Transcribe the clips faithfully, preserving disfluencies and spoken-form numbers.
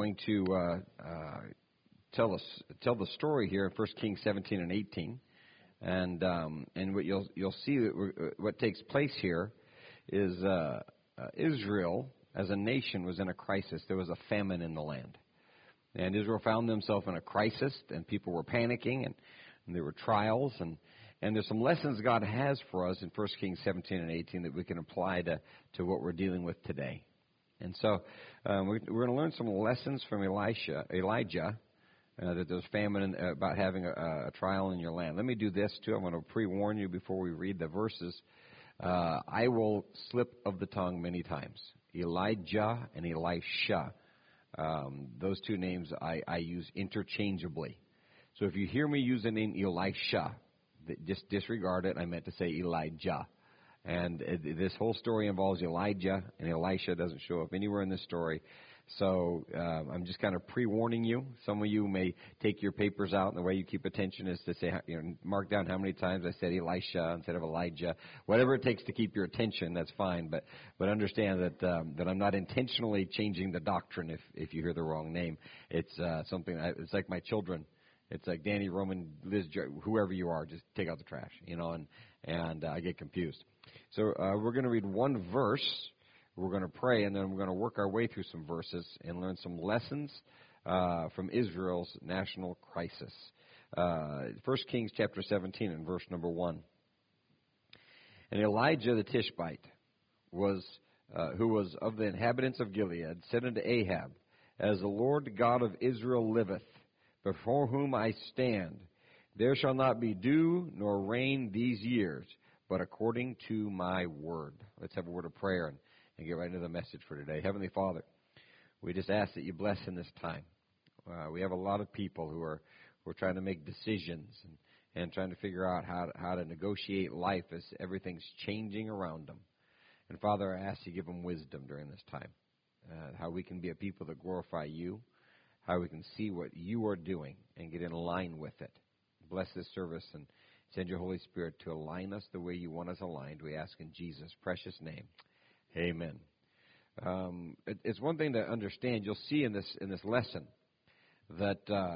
going to uh, uh, tell us tell the story here in First Kings seventeen and eighteen, and um, and what you'll you'll see that we're, what takes place here is uh, uh, Israel as a nation was in a crisis. There was a famine in the land, and Israel found themselves in a crisis, and people were panicking, and, and there were trials, and and there's some lessons God has for us in First Kings seventeen and eighteen that we can apply to to what we're dealing with today. And so um, we're, we're going to learn some lessons from Elisha, Elijah, uh, that there's famine in, uh, about having a, a trial in your land. Let me do this, too. I'm going to pre-warn you before we read the verses. Uh, I will slip of the tongue many times. Elijah and Elisha, um, those two names I, I use interchangeably. So if you hear me use the name Elisha, just disregard it. I meant to say Elijah. And this whole story involves Elijah, and Elisha doesn't show up anywhere in this story. So uh, I'm just kind of pre-warning you. Some of you may take your papers out, and the way you keep attention is to say, you know, mark down how many times I said Elisha instead of Elijah. Whatever it takes to keep your attention, that's fine. But but understand that um, that I'm not intentionally changing the doctrine if if you hear the wrong name. It's uh, something. I, it's like my children. It's like Danny, Roman, Liz, whoever you are, just take out the trash, you know, and, and uh, I get confused. So uh, we're going to read one verse, we're going to pray, and then we're going to work our way through some verses and learn some lessons uh, from Israel's national crisis. Uh, First Kings chapter seventeen and verse number one. And Elijah the Tishbite, was, uh, who was of the inhabitants of Gilead, said unto Ahab, As the Lord God of Israel liveth, before whom I stand, there shall not be dew nor rain these years, but according to my word. Let's have a word of prayer and, and get right into the message for today. Heavenly Father, we just ask that you bless in this time. Uh, we have a lot of people who are who are trying to make decisions and, and trying to figure out how to, how to negotiate life as everything's changing around them. And Father, I ask you to give them wisdom during this time, uh, how we can be a people that glorify you, how we can see what you are doing and get in line with it. Bless this service and send your Holy Spirit to align us the way you want us aligned. We ask in Jesus' precious name. Amen. Um, it, it's one thing to understand. You'll see in this in this lesson that uh,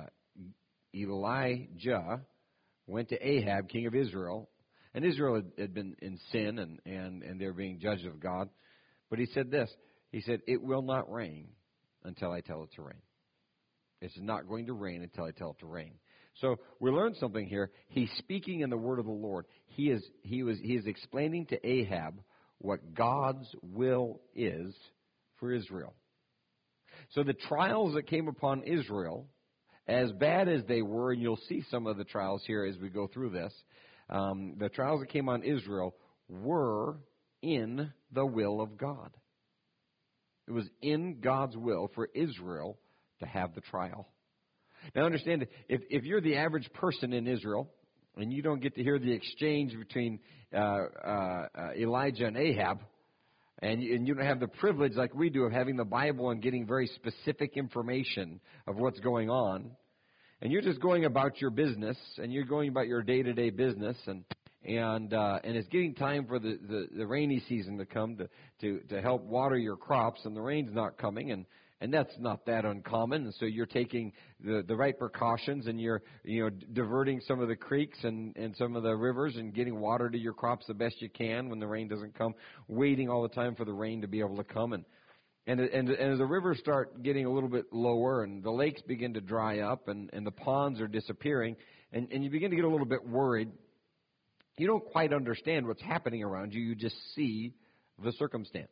Elijah went to Ahab, king of Israel, and Israel had, had been in sin and, and, and they were being judged of God. But he said this. He said, it will not rain until I tell it to rain. It's not going to rain until I tell it to rain. So we learned something here. He's speaking in the word of the Lord. He is he was he is explaining to Ahab what God's will is for Israel. So the trials that came upon Israel, as bad as they were, and you'll see some of the trials here as we go through this, um, the trials that came on Israel were in the will of God. It was in God's will for Israel to have the trial. Now understand, if, if you're the average person in Israel, and you don't get to hear the exchange between uh, uh, uh, Elijah and Ahab, and you, and you don't have the privilege like we do of having the Bible and getting very specific information of what's going on, and you're just going about your business, and you're going about your day-to-day business, and and uh, and it's getting time for the, the, the rainy season to come to, to, to help water your crops, and the rain's not coming, and And that's not that uncommon. And so you're taking the, the right precautions, and you're, you know, diverting some of the creeks and, and some of the rivers and getting water to your crops the best you can when the rain doesn't come, waiting all the time for the rain to be able to come. And, and, and, and as the rivers start getting a little bit lower and the lakes begin to dry up and, and the ponds are disappearing, and, and you begin to get a little bit worried, you don't quite understand what's happening around you. You just see the circumstance.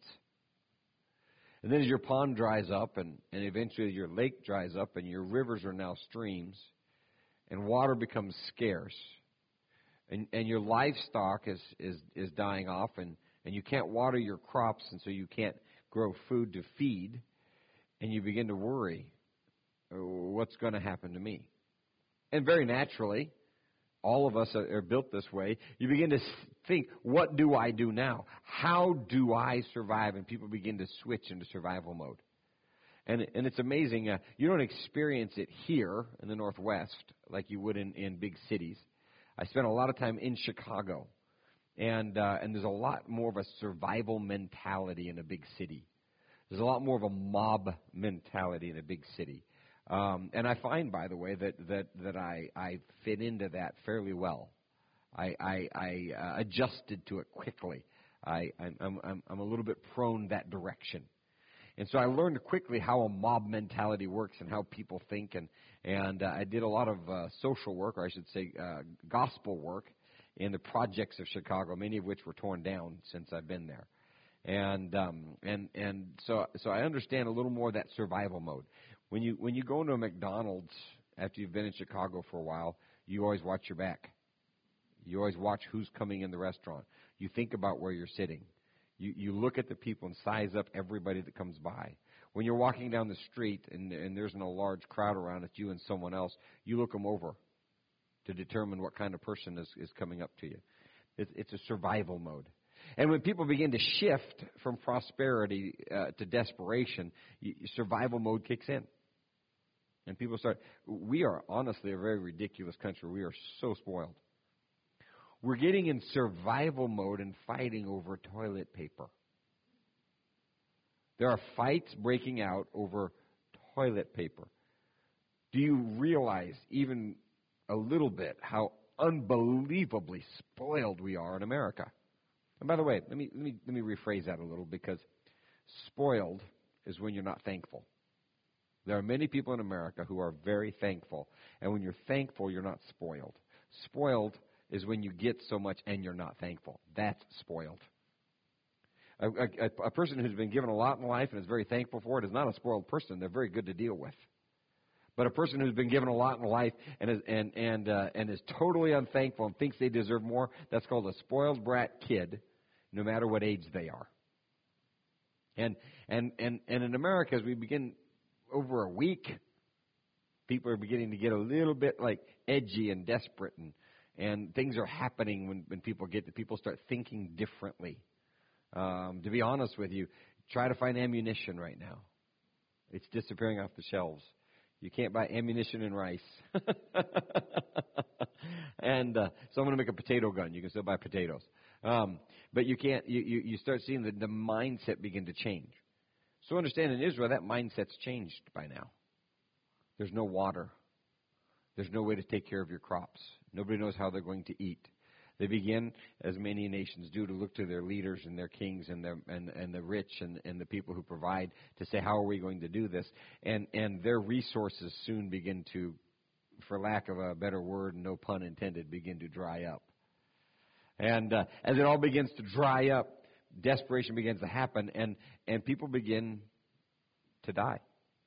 And then as your pond dries up, and, and eventually your lake dries up, and your rivers are now streams, and water becomes scarce, and, and your livestock is, is, is dying off, and, and you can't water your crops, and so you can't grow food to feed, and you begin to worry, what's going to happen to me? And very naturally, all of us are built this way. You begin to think, what do I do now? How do I survive? And people begin to switch into survival mode. And and it's amazing. Uh, you don't experience it here in the Northwest like you would in, in big cities. I spent a lot of time in Chicago. And uh, and there's a lot more of a survival mentality in a big city. There's a lot more of a mob mentality in a big city. Um, and I find, by the way, that, that, that I, I fit into that fairly well. I, I, I uh, adjusted to it quickly. I, I'm, I'm, I'm a little bit prone that direction. And so I learned quickly how a mob mentality works and how people think. And, and uh, I did a lot of uh, social work, or I should say uh, gospel work, in the projects of Chicago, many of which were torn down since I've been there. And um, and and so so I understand a little more of that survival mode. When you when you go into a McDonald's after you've been in Chicago for a while, you always watch your back. You always watch who's coming in the restaurant. You think about where you're sitting. You you look at the people and size up everybody that comes by. When you're walking down the street and, and there's no large crowd around, it's you and someone else, you look them over to determine what kind of person is, is coming up to you. It's, it's a survival mode. And when people begin to shift from prosperity uh, to desperation, you, survival mode kicks in. And people start, we are honestly a very ridiculous country. We are so spoiled. We're getting in survival mode and fighting over toilet paper. There are fights breaking out over toilet paper. Do you realize even a little bit how unbelievably spoiled we are in America? And by the way, let me let me let me rephrase that a little, because spoiled is when you're not thankful. There are many people in America who are very thankful, and when you're thankful, you're not spoiled. Spoiled is when you get so much and you're not thankful. That's spoiled. A, a, a person who's been given a lot in life and is very thankful for it is not a spoiled person. They're very good to deal with. But a person who's been given a lot in life and is and and uh, and is totally unthankful and thinks they deserve more, that's called a spoiled brat kid, no matter what age they are. And and and and in America, as we begin over a week, people are beginning to get a little bit like edgy and desperate, and and things are happening when when people get to people start thinking differently. Um, to be honest with you, try to find ammunition right now. It's disappearing off the shelves. You can't buy ammunition and rice. and uh, so I'm going to make a potato gun. You can still buy potatoes. Um, but you can't, you, you, you start seeing the, the mindset begin to change. So understand, in Israel, that mindset's changed by now. There's no water. There's no way to take care of your crops. Nobody knows how they're going to eat. They begin, as many nations do, to look to their leaders and their kings and their and, and the rich and, and the people who provide to say, how are we going to do this? And and their resources soon begin to, for lack of a better word, no pun intended, begin to dry up. And uh, as it all begins to dry up, desperation begins to happen, and, and people begin to die.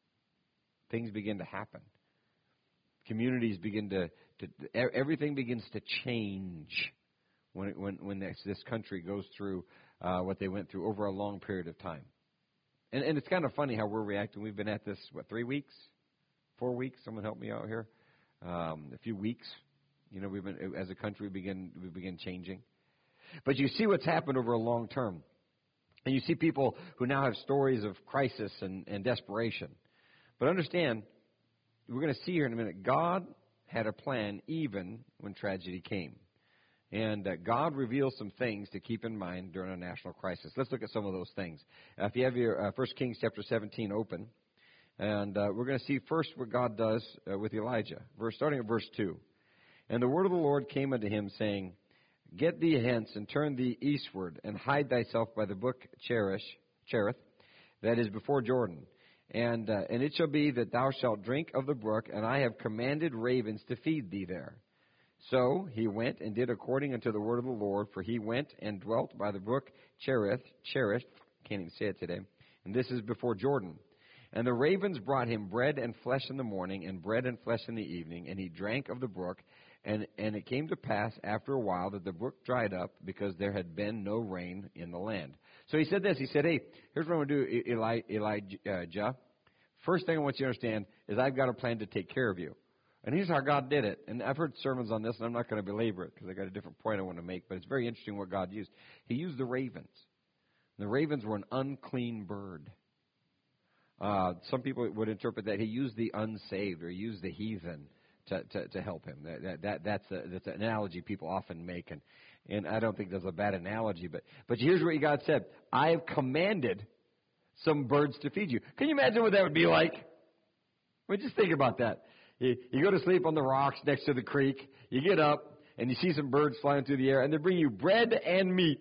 Things begin to happen. Communities begin to, to everything begins to change when it, when when this, this country goes through uh, what they went through over a long period of time. And and it's kind of funny how we're reacting. We've been at this what three weeks, four weeks. Someone help me out here. Um, a few weeks. You know, we've been as a country we begin we begin changing. But you see what's happened over a long term, and you see people who now have stories of crisis and, and desperation. But understand, we're going to see here in a minute, God had a plan even when tragedy came. And uh, God reveals some things to keep in mind during a national crisis. Let's look at some of those things. Uh, if you have your uh, First Kings chapter seventeen open, and uh, we're going to see first what God does uh, with Elijah. Verse, starting at verse two. And the word of the Lord came unto him, saying, Get thee hence, and turn thee eastward, and hide thyself by the brook Cherith, Cherith, that is before Jordan. And uh, and it shall be that thou shalt drink of the brook, and I have commanded ravens to feed thee there. So he went and did according unto the word of the Lord, for he went and dwelt by the brook Cherith, Cherith, can't even say it today, and this is before Jordan. And the ravens brought him bread and flesh in the morning, and bread and flesh in the evening, and he drank of the brook. And and it came to pass after a while that the brook dried up, because there had been no rain in the land. So he said this, he said, hey, here's what I'm going to do, Eli, Elijah. First thing I want you to understand is I've got a plan to take care of you. And here's how God did it. And I've heard sermons on this, and I'm not going to belabor it because I got a different point I want to make. But it's very interesting what God used. He used the ravens. The ravens were an unclean bird. Uh, some people would interpret that he used the unsaved or used the heathen to, to, to help him. That, that, that, that's, a, that's an analogy people often make. And, and I don't think that's a bad analogy. But, but here's what God said. I have commanded. some birds to feed you. Can you imagine what that would be like? I mean, just think about that. You, you go to sleep on the rocks next to the creek. You get up, and you see some birds flying through the air, and they bring you bread and meat.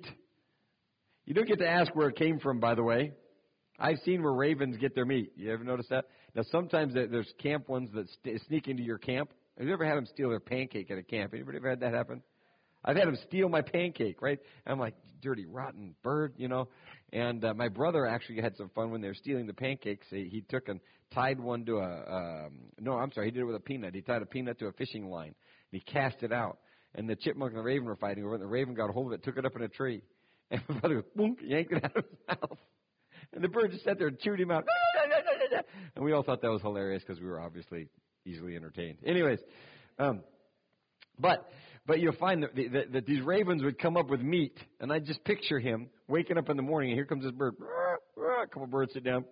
You don't get to ask where it came from, by the way. I've seen where ravens get their meat. You ever notice that? Now, sometimes there's camp ones that st- sneak into your camp. Have you ever had them steal their pancake at a camp? Anybody ever had that happen? I've had them steal my pancake, right? And I'm like, dirty, rotten bird, you know. And uh, my brother actually had some fun when they were stealing the pancakes. He, he took and tied one to a, um, no, I'm sorry, he did it with a peanut. He tied a peanut to a fishing line, and he cast it out. And the chipmunk and the raven were fighting over it, and the raven got a hold of it, took it up in a tree. And my brother goes, boom, yanked it out of his mouth. And the bird just sat there and chewed him out. And we all thought that was hilarious because we were obviously easily entertained. Anyways, um, but but you'll find that, that, that these ravens would come up with meat, and I just picture him waking up in the morning, and here comes this bird. A couple birds sit down,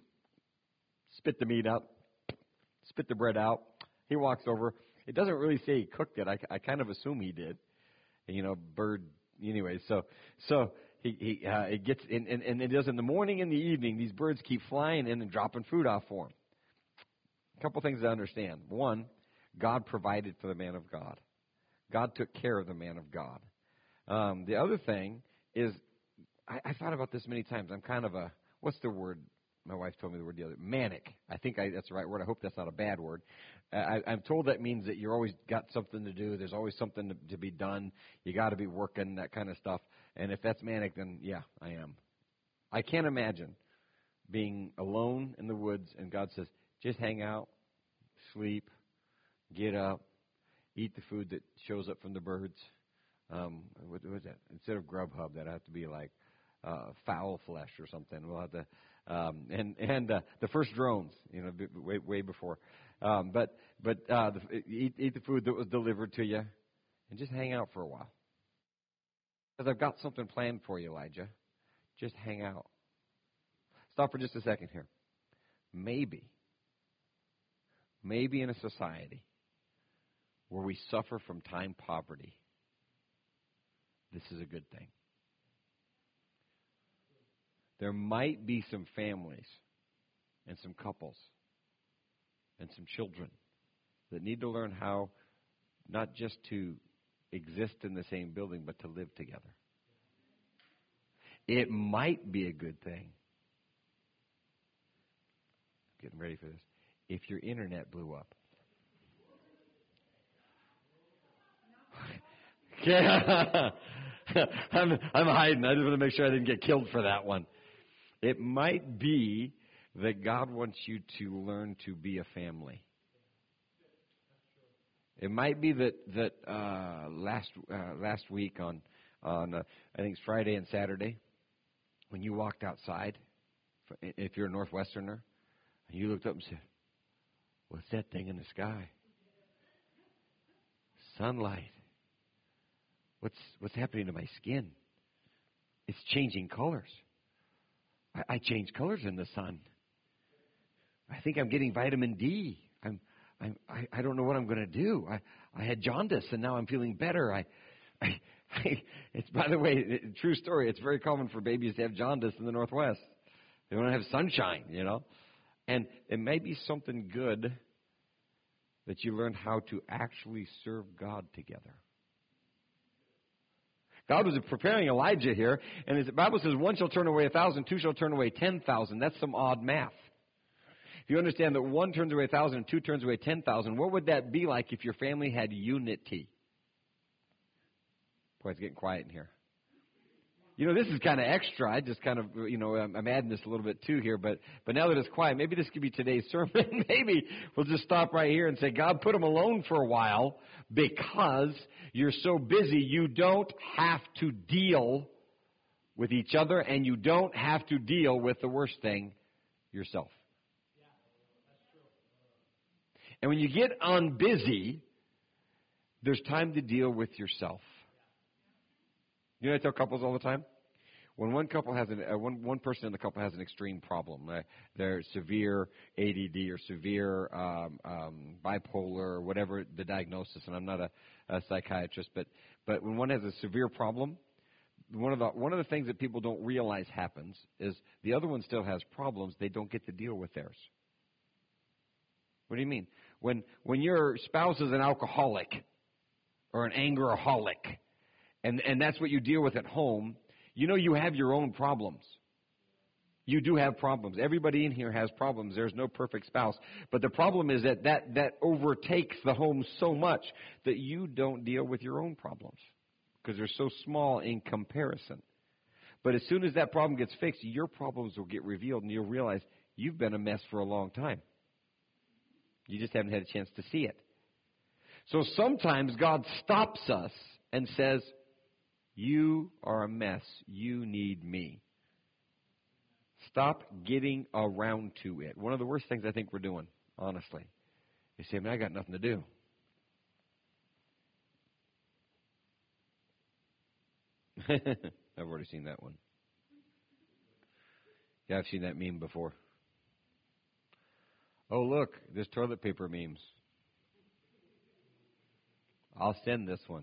spit the meat out, spit the bread out. He walks over. It doesn't really say he cooked it. I, I kind of assume he did. You know, bird. Anyway, so so he he uh, it gets and, and and it does in the morning and the evening. These birds keep flying in and dropping food off for him. A couple things to understand. One, God provided for the man of God. God took care of the man of God. Um, the other thing is, I, I thought about this many times. I'm kind of a, what's the word? My wife told me the word the other, manic. I think I, that's the right word. I hope that's not a bad word. Uh, I, I'm told that means that you're always got something to do. There's always something to, to be done. You got to be working, that kind of stuff. And if that's manic, then yeah, I am. I can't imagine being alone in the woods and God says, just hang out, sleep, get up, eat the food that shows up from the birds. Um, what was that? Instead of Grubhub, that'd have to be like uh, fowl flesh or something. We'll have to, um, and and uh, the first drones, you know, way way before. Um, but but uh, the, eat eat the food that was delivered to you, and just hang out for a while. Because I've got something planned for you, Elijah. Just hang out. Stop for just a second here. Maybe, maybe in a society where we suffer from time poverty, this is a good thing. There might be some families and some couples and some children that need to learn how not just to exist in the same building, but to live together. It might be a good thing. Getting ready for this. If your internet blew up. Yeah. I'm, I'm hiding. I just want to make sure I didn't get killed for that one. It might be that God wants you to learn to be a family. It might be that that uh, last uh, last week on on uh, I think it's Friday and Saturday, when you walked outside, if you're a Northwesterner, and you looked up and said, "What's that thing in the sky? Sunlight. What's what's happening to my skin? It's changing colors. I, I change colors in the sun. I think I'm getting vitamin D. I'm, I'm I, I don't know what I'm going to do. I, I had jaundice and now I'm feeling better. I, I, I it's by the way, it, true story. It's very common for babies to have jaundice in the Northwest. They don't have sunshine, you know. And it may be something good that you learn how to actually serve God together. God was preparing Elijah here, and the Bible says one shall turn away a thousand, two shall turn away ten thousand. That's some odd math. If you understand that one turns away a thousand and two turns away ten thousand, what would that be like if your family had unity? Boy, it's getting quiet in here. You know, this is kind of extra. I just kind of, you know, I'm, I'm adding this a little bit too here. But but now that it's quiet, maybe this could be today's sermon. Maybe we'll just stop right here and say, God, put them alone for a while because you're so busy. You don't have to deal with each other, and you don't have to deal with the worst thing, yourself. And when you get on busy, there's time to deal with yourself. You know, I tell couples all the time, when one couple has an uh, one one person in the couple has an extreme problem, uh, they're severe A D D or severe um, um, bipolar or whatever the diagnosis. And I'm not a, a psychiatrist, but but when one has a severe problem, one of the one of the things that people don't realize happens is the other one still has problems. They don't get to deal with theirs. What do you mean? When when your spouse is an alcoholic or an angeraholic, and and that's what you deal with at home, you know you have your own problems. You do have problems. Everybody in here has problems. There's no perfect spouse. But the problem is that that, that overtakes the home so much that you don't deal with your own problems because they're so small in comparison. But as soon as that problem gets fixed, your problems will get revealed and you'll realize you've been a mess for a long time. You just haven't had a chance to see it. So sometimes God stops us and says, you are a mess. You need me. Stop getting around to it. One of the worst things I think we're doing, honestly, is saying, man, I got nothing to do. I've already seen that one. Yeah, I've seen that meme before. Oh, look, there's toilet paper memes. I'll send this one.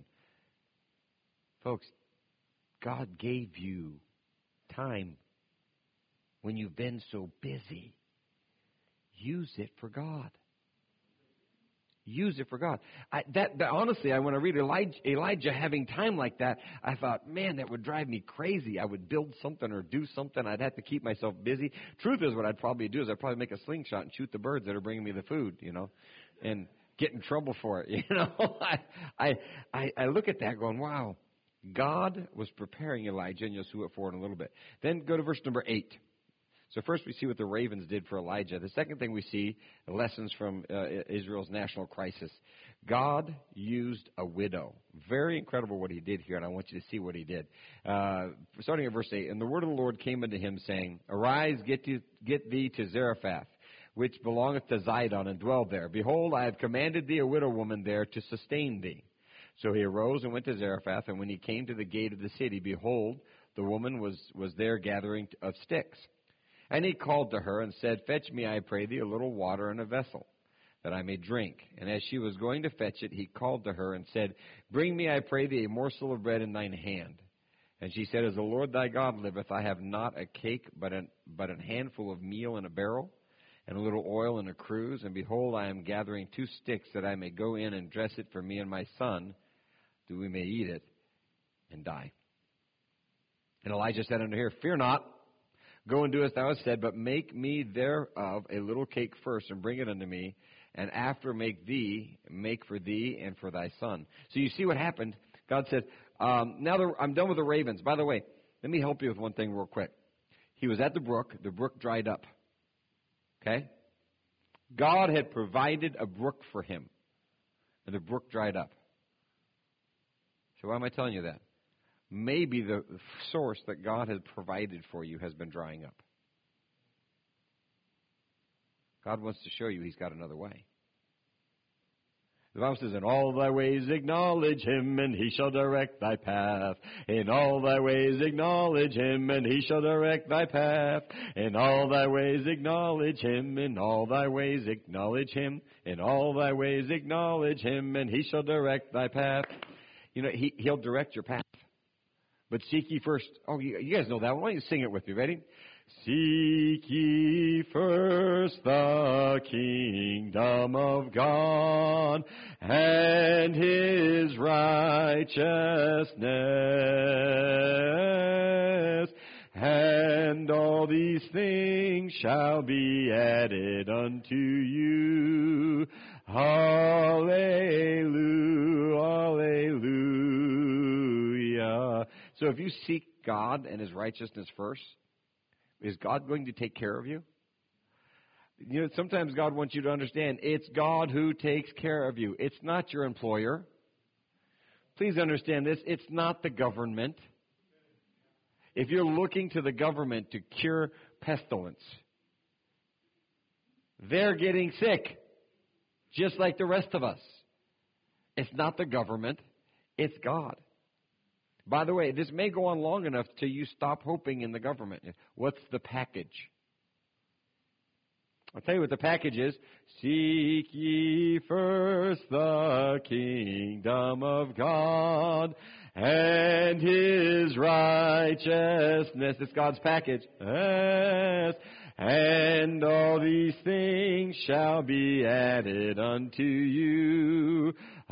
Folks, God gave you time when you've been so busy. Use it for God. Use it for God. I, that, that honestly, I when I read Elijah, Elijah having time like that, I thought, man, that would drive me crazy. I would build something or do something. I'd have to keep myself busy. Truth is, what I'd probably do is I'd probably make a slingshot and shoot the birds that are bringing me the food, you know, and get in trouble for it. You know, I, I, I, I look at that going, wow, God was preparing Elijah, and you'll see it for in a little bit. Then go to verse number eight. So first we see what the ravens did for Elijah. The second thing we see, lessons from uh, Israel's national crisis. God used a widow. Very incredible what he did here, and I want you to see what he did. Uh, starting at verse eight, and the word of the Lord came unto him, saying, Arise, get, to, get thee to Zarephath, which belongeth to Zidon, and dwell there. Behold, I have commanded thee a widow woman there to sustain thee. So he arose and went to Zarephath, and when he came to the gate of the city, behold, the woman was, was there gathering of sticks. And he called to her and said, Fetch me, I pray thee, a little water in a vessel, that I may drink. And as she was going to fetch it, he called to her and said, Bring me, I pray thee, a morsel of bread in thine hand. And she said, As the Lord thy God liveth, I have not a cake, but an, but an handful of meal in a barrel, and a little oil in a cruse. And behold, I am gathering two sticks, that I may go in and dress it for me and my son, that we may eat it and die. And Elijah said unto her, Fear not. Go and do as thou hast said, but make me thereof a little cake first, and bring it unto me, and after make thee, make for thee and for thy son. So you see what happened. God said, um, now the, I'm done with the ravens. By the way, let me help you with one thing real quick. He was at the brook. The brook dried up. Okay? God had provided a brook for him, and the brook dried up. So why am I telling you that? Maybe the source that God has provided for you has been drying up. God wants to show you He's got another way. The Bible says, In all thy ways acknowledge Him, and He shall direct thy path. In all thy ways acknowledge Him, and He shall direct thy path. In all thy ways acknowledge Him, in all thy ways acknowledge Him. In all thy ways acknowledge Him, and He shall direct thy path. You know, he, He'll direct your path. But seek ye first. Oh, you, you guys know that one. Why don't you sing it with me? Ready? Seek ye first the kingdom of God and His righteousness, and all these things shall be added unto you. Hallelujah, hallelujah. So if you seek God and His righteousness first, is God going to take care of you? You know, sometimes God wants you to understand it's God who takes care of you. It's not your employer. Please understand this. It's not the government. If you're looking to the government to cure pestilence, they're getting sick, just like the rest of us. It's not the government. It's God. By the way, this may go on long enough till you stop hoping in the government. What's the package? I'll tell you what the package is. Seek ye first the kingdom of God and His righteousness. It's God's package. Yes. And all these things shall be added unto you.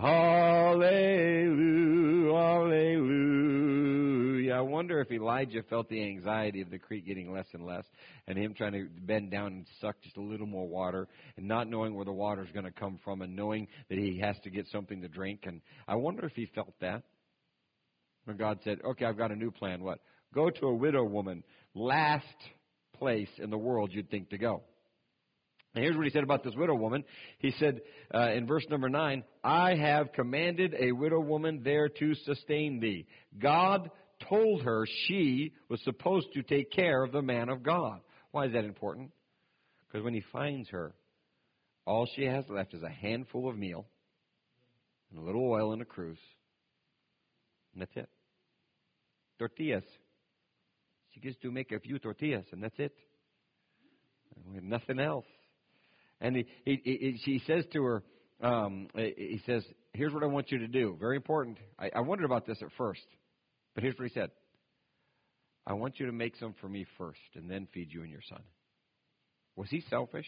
Hallelujah, hallelujah. I wonder if Elijah felt the anxiety of the creek getting less and less, and him trying to bend down and suck just a little more water, and not knowing where the water is going to come from, and knowing that he has to get something to drink. And I wonder if he felt that when God said, okay, I've got a new plan. What? Go to a widow woman. Last place in the world you'd think to go. And here's what he said about this widow woman. He said uh, in verse number nine, I have commanded a widow woman there to sustain thee. God told her she was supposed to take care of the man of God. Why is that important? Because when he finds her, all she has left is a handful of meal and a little oil in a cruse. And that's it. Tortillas. She gets to make a few tortillas, and that's it. We have nothing else. And he, he, he, he says to her, um, he says, here's what I want you to do. Very important. I, I wondered about this at first, but here's what he said. I want you to make some for me first, and then feed you and your son. Was he selfish?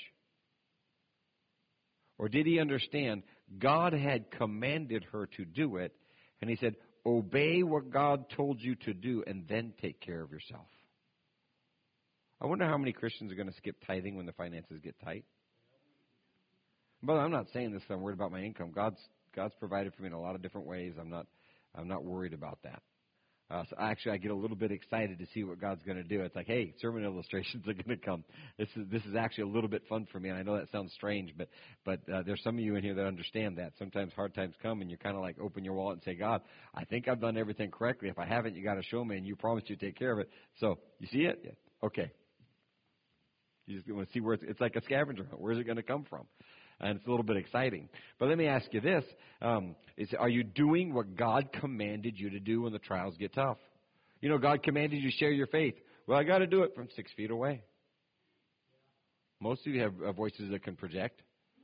Or did he understand God had commanded her to do it, and he said, obey what God told you to do, and then take care of yourself. I wonder how many Christians are going to skip tithing when the finances get tight. But I'm not saying this. I'm worried about my income. God's God's provided for me in a lot of different ways. I'm not I'm not worried about that. Uh, so actually, I get a little bit excited to see what God's going to do. It's like, hey, sermon illustrations are going to come. This is this is actually a little bit fun for me, and I know that sounds strange, but but uh, there's some of you in here that understand that. Sometimes hard times come, and you kind of like open your wallet and say, God, I think I've done everything correctly. If I haven't, you got to show me, and you promised you'd take care of it. So you see it? Yeah. Okay. You just want to see where it's, it's like a scavenger hunt. Where's it going to come from? And it's a little bit exciting. But let me ask you this. Um, is, are you doing what God commanded you to do when the trials get tough? You know, God commanded you to share your faith. Well, I got to do it from six feet away. Most of you have uh, voices that can project.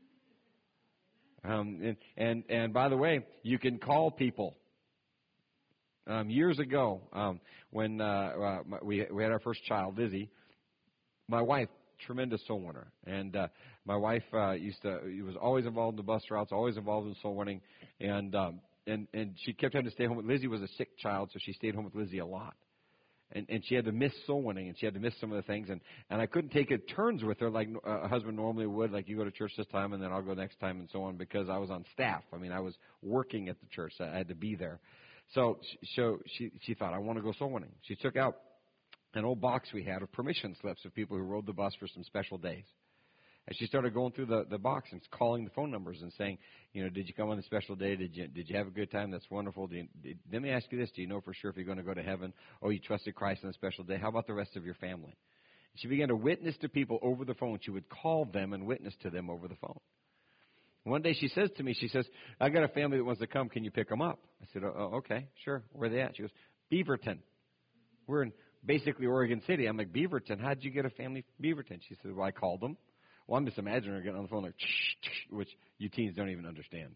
Um, and, and, and by the way, you can call people. Um, years ago, um, when uh, uh, we, we had our first child, Lizzie, my wife, tremendous soul winner. And uh, my wife uh, used to was always involved in the bus routes, always involved in soul winning, and um, and and she kept having to stay home with Lizzie. Was a sick child, so she stayed home with Lizzie a lot. And and she had to miss soul winning, and she had to miss some of the things, and and I couldn't take it turns with her like a husband normally would, like you go to church this time and then I'll go next time and so on, because I was on staff. I mean, I was working at the church, so I had to be there. So so she she thought, I want to go soul winning. She took out an old box we had of permission slips of people who rode the bus for some special days. And she started going through the, the box and calling the phone numbers and saying, you know, did you come on a special day? Did you did you have a good time? That's wonderful. Do you, did, let me ask you this. Do you know for sure if you're going to go to heaven? Oh, you trusted Christ on a special day. How about the rest of your family? She began to witness to people over the phone. She would call them and witness to them over the phone. One day she says to me, she says, I got a family that wants to come. Can you pick them up? I said, oh, okay, sure. Where are they at? She goes, Beaverton. We're in basically Oregon City. I'm like, Beaverton, how'd you get a family from Beaverton? She said, well, I called them. Well, I'm just imagining her getting on the phone like, which you teens don't even understand.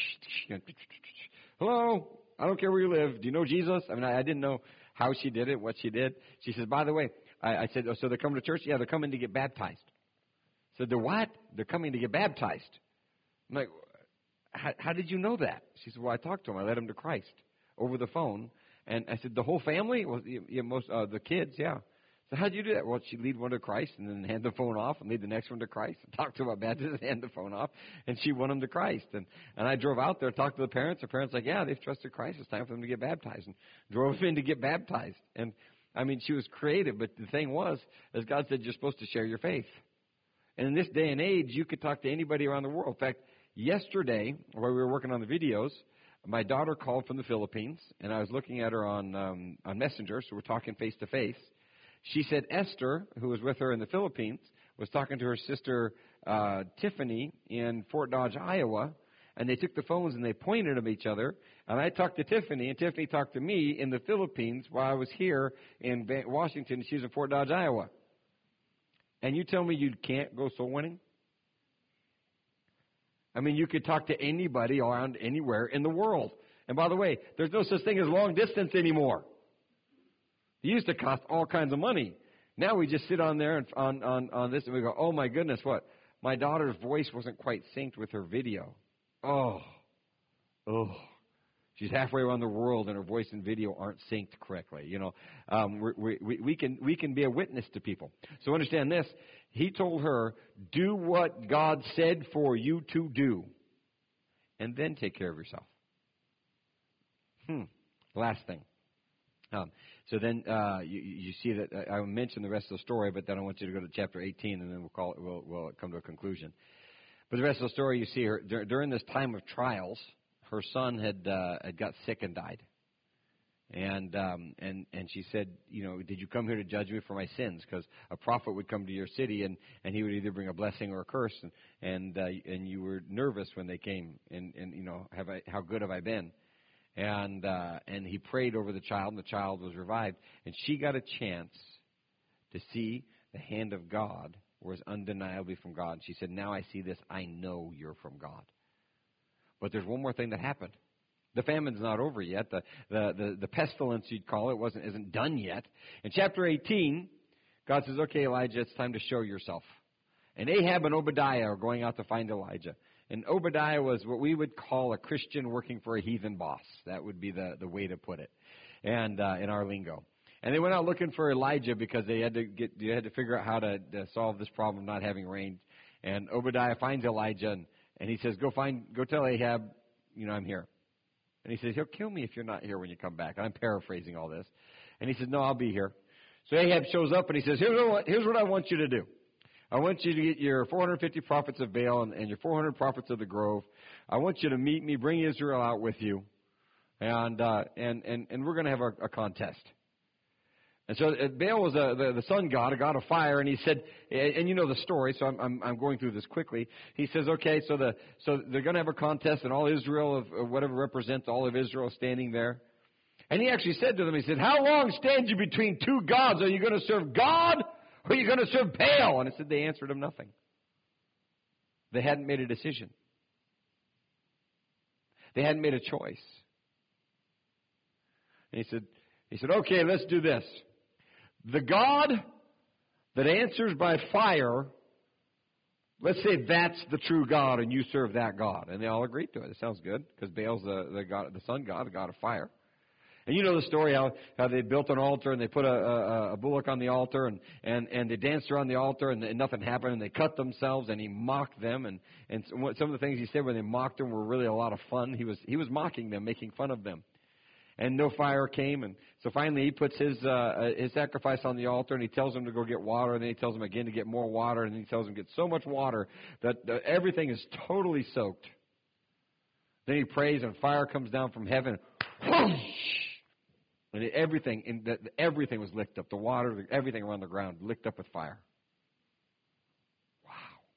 Hello, I don't care where you live. Do you know Jesus? I mean, I, I didn't know how she did it, what she did. She says, by the way, I, I said, oh, so they're coming to church? Yeah, they're coming to get baptized. I said, they're what? They're coming to get baptized. I'm like, how, how did you know that? She said, well, I talked to them. I led them to Christ over the phone. And I said, the whole family? Well, yeah, most uh, the kids, yeah. So how'd you do that? Well, she'd lead one to Christ and then hand the phone off and lead the next one to Christ. And talk to them about baptism and hand the phone off. And she won them to Christ. And and I drove out there, talked to the parents. The parents like, yeah, they've trusted Christ. It's time for them to get baptized. And drove them in to get baptized. And, I mean, she was creative. But the thing was, as God said, you're supposed to share your faith. And in this day and age, you could talk to anybody around the world. In fact, yesterday, while we were working on the videos, my daughter called from the Philippines, and I was looking at her on um, on Messenger, so we're talking face-to-face. She said Esther, who was with her in the Philippines, was talking to her sister uh, Tiffany in Fort Dodge, Iowa, and they took the phones and they pointed at each other, and I talked to Tiffany, and Tiffany talked to me in the Philippines while I was here in Washington, and she was in Fort Dodge, Iowa. And you tell me you can't go soul winning? I mean, you could talk to anybody around anywhere in the world. And by the way, there's no such thing as long distance anymore. It used to cost all kinds of money. Now we just sit on there and on, on, on this and we go, oh my goodness, what? My daughter's voice wasn't quite synced with her video. Oh, oh. She's halfway around the world and her voice and video aren't synced correctly. You know, um, we, we, we can we can be a witness to people. So understand this. He told her, do what God said for you to do, and then take care of yourself. Hmm. Last thing. Um, so then uh, you, you see that uh, I mentioned the rest of the story, but then I want you to go to chapter eighteen, and then we'll call it, we'll, we'll come to a conclusion. But the rest of the story, you see her dur- during this time of trials. Her son had uh, had got sick and died, and um, and and she said, you know, did you come here to judge me for my sins? Because a prophet would come to your city, and, and he would either bring a blessing or a curse, and and uh, and you were nervous when they came, and, and you know, have I how good have I been? And uh, and he prayed over the child, and the child was revived, and she got a chance to see the hand of God was undeniably from God. And she said, now I see this, I know you're from God. But there's one more thing that happened. The famine's not over yet. The, the, the, the pestilence, you'd call it, wasn't isn't done yet. In chapter eighteen, God says, okay, Elijah, it's time to show yourself. And Ahab and Obadiah are going out to find Elijah. And Obadiah was what we would call a Christian working for a heathen boss. That would be the, the way to put it, and uh, in our lingo. And they went out looking for Elijah because they had to get they had to figure out how to, to solve this problem of not having rain. And Obadiah finds Elijah, and, and he says, "Go find, go tell Ahab, you know, I'm here." And he says, "He'll kill me if you're not here when you come back." And I'm paraphrasing all this. And he says, "No, I'll be here." So Ahab shows up and he says, "Here's what here's what I want you to do. I want you to get your four hundred fifty prophets of Baal and, and your four hundred prophets of the Grove. I want you to meet me, bring Israel out with you, and uh, and and and we're going to have a, a contest." And so uh, Baal was a, the, the sun god, a god of fire, and he said, and, and you know the story, so I'm, I'm I'm going through this quickly. He says, okay, so the so they're going to have a contest, and all Israel of, of whatever represents all of Israel standing there. And he actually said to them, he said, "How long stand you between two gods? Are you going to serve God? Or are you going to serve Baal?" And it said they answered him nothing. They hadn't made a decision. They hadn't made a choice. And he said, he said, "Okay, let's do this. The God that answers by fire, let's say that's the true God, and you serve that God." And they all agreed to it. It sounds good, because Baal's the, the god, the sun god, the god of fire. And you know the story how, how they built an altar and they put a, a, a bullock on the altar and, and, and they danced around the altar and, and nothing happened, and they cut themselves and he mocked them, and, and some of the things he said when they mocked him were really a lot of fun. He was he was mocking them, making fun of them. And no fire came, and so finally he puts his uh, his sacrifice on the altar, and he tells them to go get water, and then he tells them again to get more water, and then he tells them to get so much water that, that everything is totally soaked. Then he prays, and fire comes down from heaven. Whoosh! And everything, in the, everything was licked up. The water, everything around the ground, licked up with fire. Wow.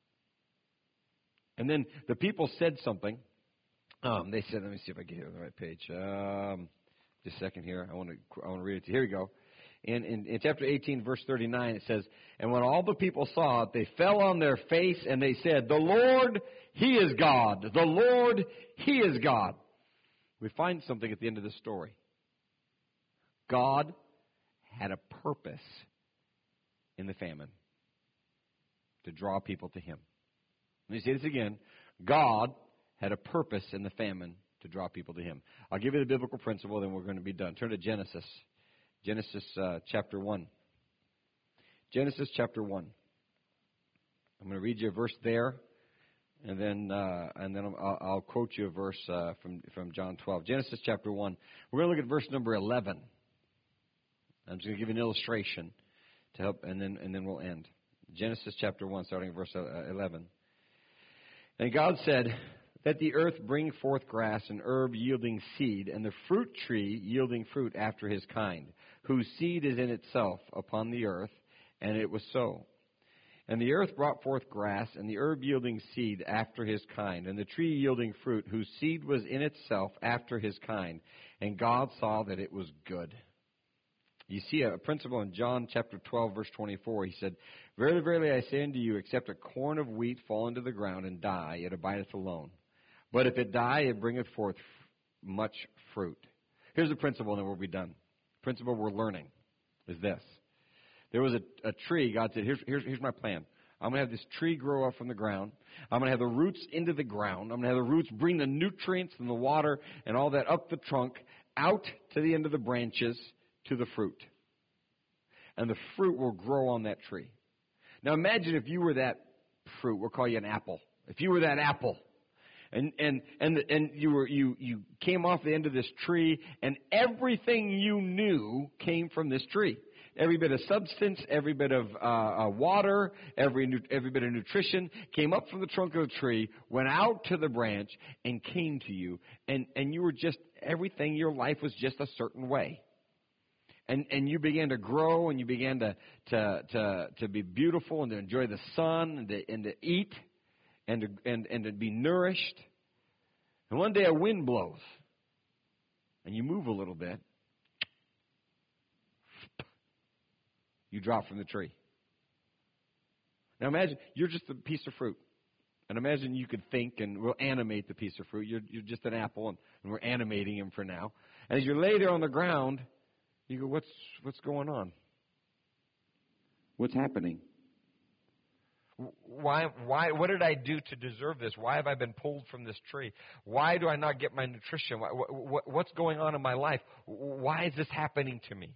And then the people said something. Um, they said, let me see if I get it on the right page. Um, just a second here. I want to I want to read it to you. Here we go. In, in, in chapter eighteen, verse thirty-nine, it says, "And when all the people saw it, they fell on their face, and they said, 'The Lord, He is God. The Lord, He is God.'" We find something at the end of this story. God had a purpose in the famine to draw people to Him. Let me say this again. God had a purpose in the famine to draw people to Him. I'll give you the biblical principle, then we're going to be done. Turn to Genesis. Genesis uh, chapter one. Genesis chapter one. I'm going to read you a verse there, and then uh, and then I'll, I'll quote you a verse uh, from, from John twelve. Genesis chapter one. We're going to look at verse number eleven. I'm just going to give you an illustration to help, and then and then we'll end. Genesis chapter one, starting at verse eleven. "And God said, 'Let the earth bring forth grass and herb yielding seed, and the fruit tree yielding fruit after his kind, whose seed is in itself upon the earth.' And it was so. And the earth brought forth grass, and the herb yielding seed after his kind, and the tree yielding fruit, whose seed was in itself after his kind. And God saw that it was good." You see a principle in John chapter twelve, verse twenty-four. He said, "Verily, verily, I say unto you, except a corn of wheat fall into the ground and die, it abideth alone. But if it die, it bringeth forth much fruit. Here's the principle, and then we'll be done. Principle we're learning is this. There was a, a tree. God said, here's, here's, here's my plan. I'm going to have this tree grow up from the ground. I'm going to have the roots into the ground. I'm going to have the roots bring the nutrients and the water and all that up the trunk, out to the end of the branches, to the fruit. And the fruit will grow on that tree. Now imagine if you were that fruit. We'll call you an apple. If you were that apple, and and and and you were you you came off the end of this tree, and everything you knew came from this tree. Every bit of substance, every bit of uh, uh, water, every nu- every bit of nutrition came up from the trunk of the tree, went out to the branch, and came to you. And and you were just everything. Your life was just a certain way. And and you began to grow, and you began to to to, to be beautiful, and to enjoy the sun, and to and to eat, and to and, and to be nourished. And one day a wind blows, and you move a little bit. You drop from the tree. Now imagine you're just a piece of fruit. And imagine you could think, and we'll animate the piece of fruit. You're, you're just an apple, and, and we're animating him for now. And as you lay there on the ground, you go, what's what's going on? What's happening? Why, why, what did I do to deserve this? Why have I been pulled from this tree? Why do I not get my nutrition? Why, what, what's going on in my life? Why is this happening to me?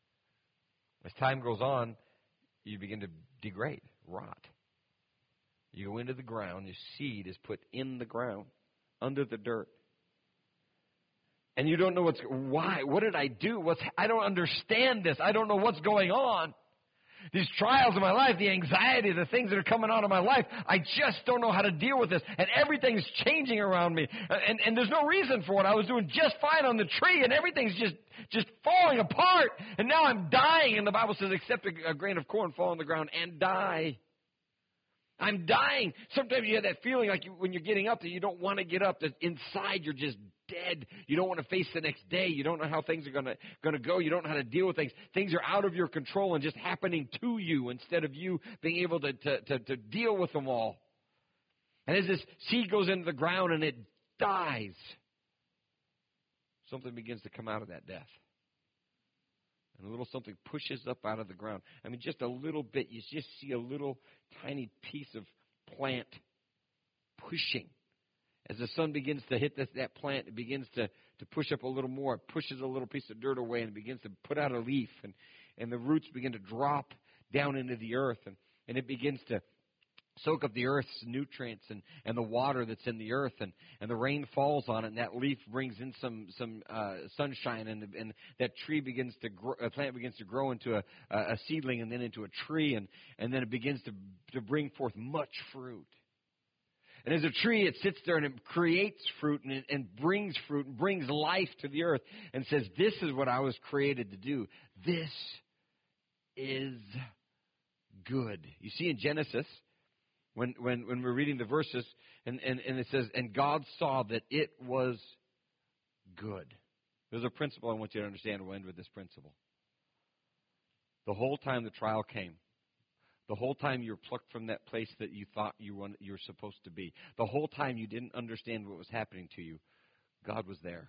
As time goes on, you begin to degrade, rot. You go into the ground, your seed is put in the ground, under the dirt. And you don't know what's, why? What did I do? What's, I don't understand this. I don't know what's going on. These trials in my life, the anxiety, the things that are coming out of my life, I just don't know how to deal with this. And everything's changing around me. And, and there's no reason for it. I was doing just fine on the tree, and everything's just, just falling apart. And now I'm dying. And the Bible says, except a, a grain of corn fall on the ground and die. I'm dying. Sometimes you have that feeling like you, when you're getting up that you don't want to get up, that inside you're just dead. You don't want to face the next day. You don't know how things are going to going to go. You don't know how to deal with things. Things are out of your control and just happening to you instead of you being able to, to, to, to deal with them all. And as this seed goes into the ground and it dies, something begins to come out of that death. And a little something pushes up out of the ground. I mean, just a little bit. You just see a little tiny piece of plant pushing. As the sun begins to hit this, that plant, it begins to, to push up a little more. It pushes a little piece of dirt away and it begins to put out a leaf. And, and the roots begin to drop down into the earth. And, and it begins to soak up the earth's nutrients and, and the water that's in the earth. And, and the rain falls on it. And that leaf brings in some, some uh, sunshine. And, and that tree begins to grow, a plant begins to grow into a, a seedling and then into a tree. And, and then it begins to, to bring forth much fruit. And as a tree, it sits there and it creates fruit and, it, and brings fruit and brings life to the earth and says, this is what I was created to do. This is good. You see in Genesis, when, when, when we're reading the verses, and, and, and it says, and God saw that it was good. There's a principle I want you to understand. We'll end with this principle. The whole time the trial came, the whole time you were plucked from that place that you thought you were, you were supposed to be. The whole time you didn't understand what was happening to you. God was there.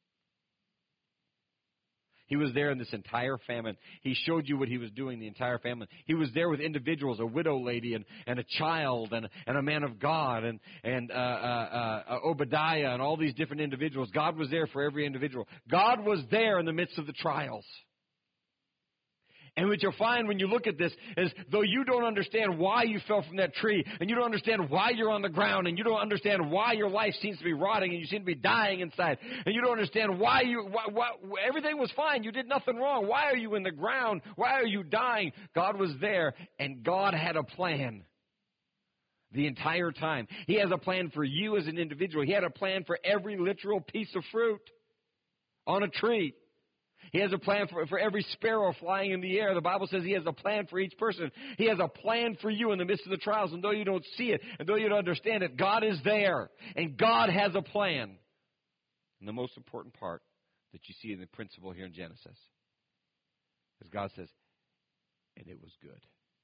He was there in this entire famine. He showed you what he was doing the entire famine. He was there with individuals, a widow lady and, and a child and, and a man of God and, and uh, uh, uh, Obadiah and all these different individuals. God was there for every individual. God was there in the midst of the trials. And what you'll find when you look at this is, though you don't understand why you fell from that tree, and you don't understand why you're on the ground, and you don't understand why your life seems to be rotting, and you seem to be dying inside, and you don't understand why you, why, why, everything was fine, you did nothing wrong. Why are you in the ground? Why are you dying? God was there, and God had a plan the entire time. He has a plan for you as an individual. He had a plan for every literal piece of fruit on a tree. He has a plan for, for every sparrow flying in the air. The Bible says he has a plan for each person. He has a plan for you in the midst of the trials. And though you don't see it, and though you don't understand it, God is there. And God has a plan. And the most important part that you see in the principle here in Genesis is God says, and it was good.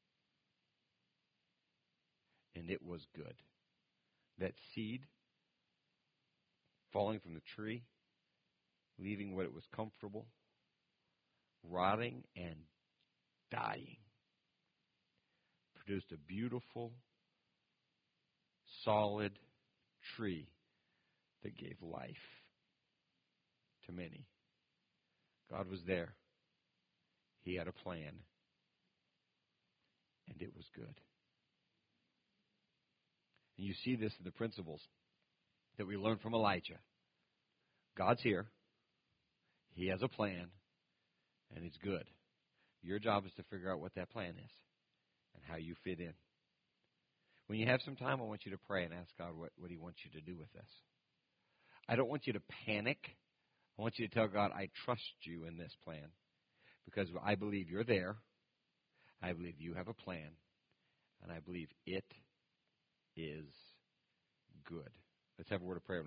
And it was good. That seed falling from the tree leaving what it was comfortable, rotting and dying, produced a beautiful, solid tree that gave life to many. God was there. He had a plan, and it was good. And you see this in the principles that we learn from Elijah. God's here. He has a plan, and it's good. Your job is to figure out what that plan is and how you fit in. When you have some time, I want you to pray and ask God what, what He wants you to do with this. I don't want you to panic. I want you to tell God, I trust you in this plan because I believe you're there. I believe you have a plan, and I believe it is good. Let's have a word of prayer.